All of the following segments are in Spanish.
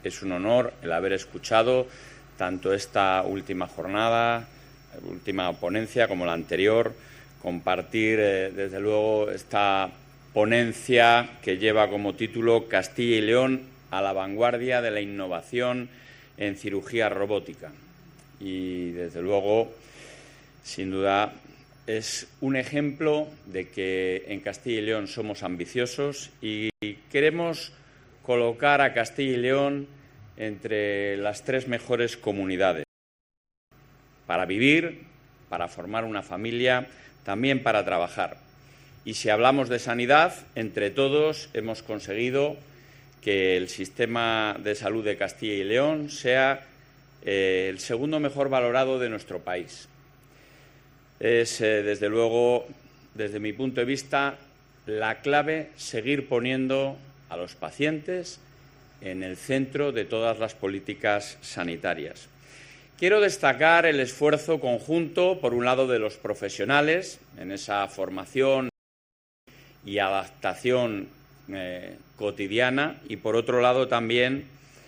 Es un honor el haber escuchado tanto esta última jornada, última ponencia, como la anterior, compartir, desde luego, esta ponencia que lleva como título Castilla y León a la vanguardia de la innovación en cirugía robótica. Y, desde luego, sin duda, es un ejemplo de que en Castilla y León somos ambiciosos y queremos colocar a Castilla y León entre las 3 mejores comunidades para vivir, para formar una familia, también para trabajar. Y si hablamos de sanidad, entre todos hemos conseguido que el sistema de salud de Castilla y León sea el segundo mejor valorado de nuestro país. Es, desde luego, desde mi punto de vista, la clave seguir poniendo a los pacientes en el centro de todas las políticas sanitarias. Quiero destacar el esfuerzo conjunto, por un lado, de los profesionales en esa formación y adaptación cotidiana y, por otro lado, también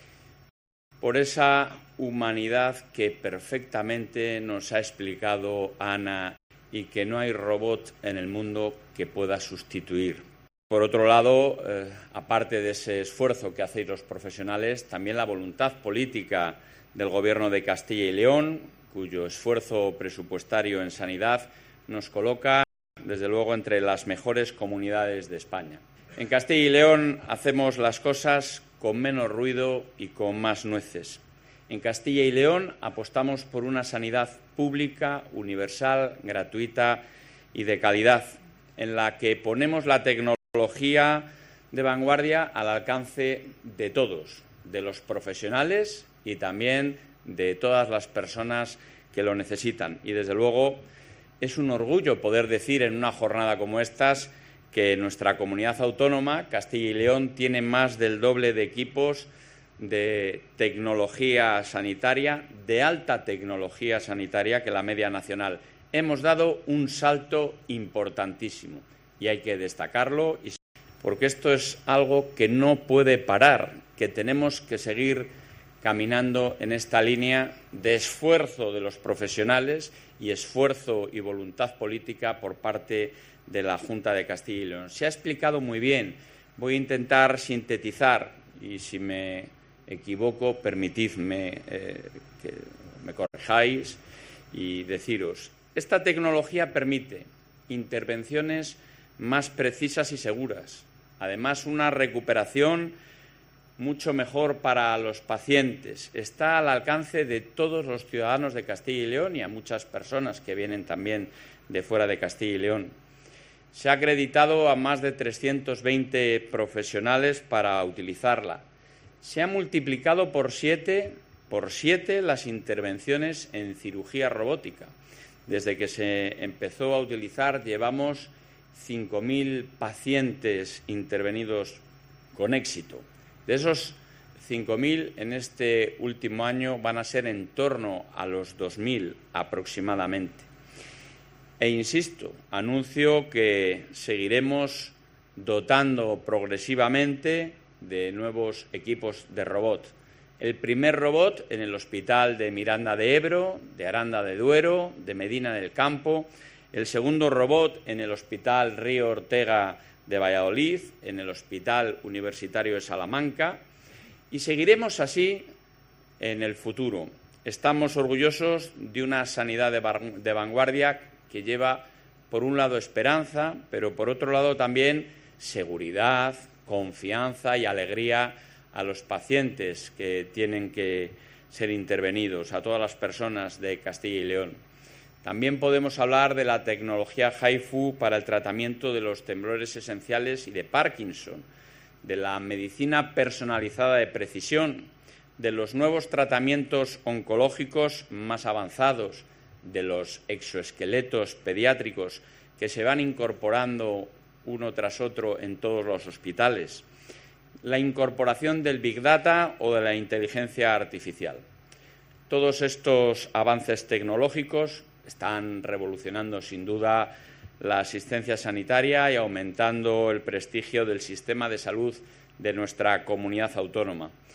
por esa humanidad que perfectamente nos ha explicado Ana y que no hay robot en el mundo que pueda sustituir. Por otro lado, aparte de ese esfuerzo que hacéis los profesionales, también la voluntad política del Gobierno de Castilla y León, cuyo esfuerzo presupuestario en sanidad nos coloca, desde luego, entre las mejores comunidades de España. En Castilla y León hacemos las cosas con menos ruido y con más nueces. En Castilla y León apostamos por una sanidad pública, universal, gratuita y de calidad, en la que ponemos la tecnología de vanguardia al alcance de todos, de los profesionales y también de todas las personas que lo necesitan. Y, desde luego, es un orgullo poder decir en una jornada como estas que nuestra comunidad autónoma, Castilla y León, tiene más del doble de equipos de tecnología sanitaria, de alta tecnología sanitaria, que la media nacional. Hemos dado un salto importantísimo y hay que destacarlo, porque esto es algo que no puede parar, que tenemos que seguir caminando en esta línea de esfuerzo de los profesionales y esfuerzo y voluntad política por parte de la Junta de Castilla y León. Se ha explicado muy bien. Voy a intentar sintetizar y, si me equivoco, permitidme que me corrijáis y deciros. Esta tecnología permite intervenciones más precisas y seguras. Además, una recuperación mucho mejor para los pacientes. Está al alcance de todos los ciudadanos de Castilla y León y a muchas personas que vienen también de fuera de Castilla y León. Se ha acreditado a más de 320 profesionales para utilizarla. Se ha multiplicado por siete las intervenciones en cirugía robótica. Desde que se empezó a utilizar llevamos 5.000 pacientes intervenidos con éxito. De esos 5.000, en este último año van a ser en torno a los 2.000 aproximadamente. E insisto, anuncio que seguiremos dotando progresivamente de nuevos equipos de robot. El primer robot en el Hospital de Miranda de Ebro, de Aranda de Duero, de Medina del Campo. El segundo robot en el Hospital Río Ortega de Valladolid, en el Hospital Universitario de Salamanca. Y seguiremos así en el futuro. Estamos orgullosos de una sanidad de vanguardia que lleva, por un lado, esperanza, pero por otro lado también seguridad, confianza y alegría a los pacientes que tienen que ser intervenidos, a todas las personas de Castilla y León. También podemos hablar de la tecnología HIFU para el tratamiento de los temblores esenciales y de Parkinson, de la medicina personalizada de precisión, de los nuevos tratamientos oncológicos más avanzados, de los exoesqueletos pediátricos que se van incorporando uno tras otro en todos los hospitales, la incorporación del Big Data o de la inteligencia artificial. Todos estos avances tecnológicos están revolucionando, sin duda, la asistencia sanitaria y aumentando el prestigio del sistema de salud de nuestra comunidad autónoma.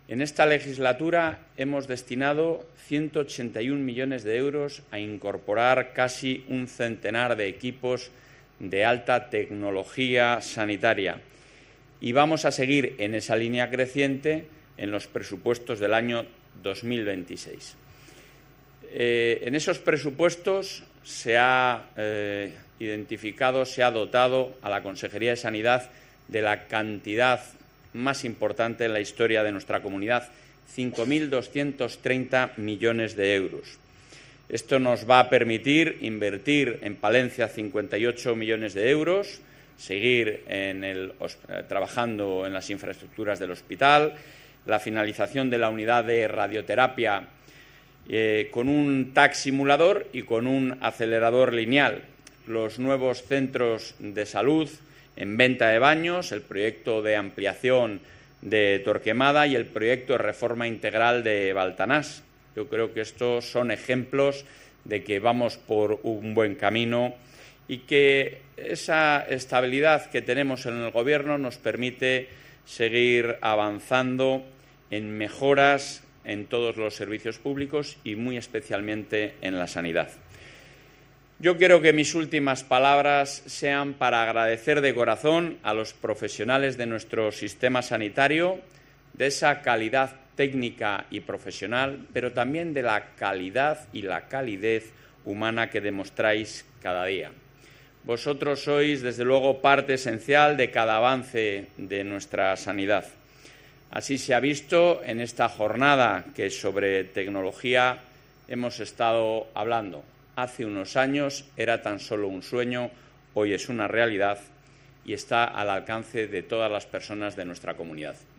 En esta legislatura hemos destinado 181 millones de euros a incorporar casi un centenar de equipos de alta tecnología sanitaria y vamos a seguir en esa línea creciente en los presupuestos del año 2026. En esos presupuestos se ha identificado, se ha dotado a la Consejería de Sanidad de la cantidad más importante en la historia de nuestra comunidad, 5.230 millones de euros. Esto nos va a permitir invertir en Palencia 58 millones de euros, seguir trabajando en las infraestructuras del hospital, la finalización de la unidad de radioterapia con un TAC simulador y con un acelerador lineal, los nuevos centros de salud en Venta de Baños, el proyecto de ampliación de Torquemada y el proyecto de reforma integral de Baltanás. Yo creo que estos son ejemplos de que vamos por un buen camino y que esa estabilidad que tenemos en el Gobierno nos permite seguir avanzando en mejoras en todos los servicios públicos y muy especialmente en la sanidad. Yo quiero que mis últimas palabras sean para agradecer de corazón a los profesionales de nuestro sistema sanitario, de esa calidad técnica y profesional, pero también de la calidad y la calidez humana que demostráis cada día. Vosotros sois, desde luego, parte esencial de cada avance de nuestra sanidad. Así se ha visto en esta jornada que sobre tecnología hemos estado hablando. Hace unos años era tan solo un sueño, hoy es una realidad y está al alcance de todas las personas de nuestra comunidad.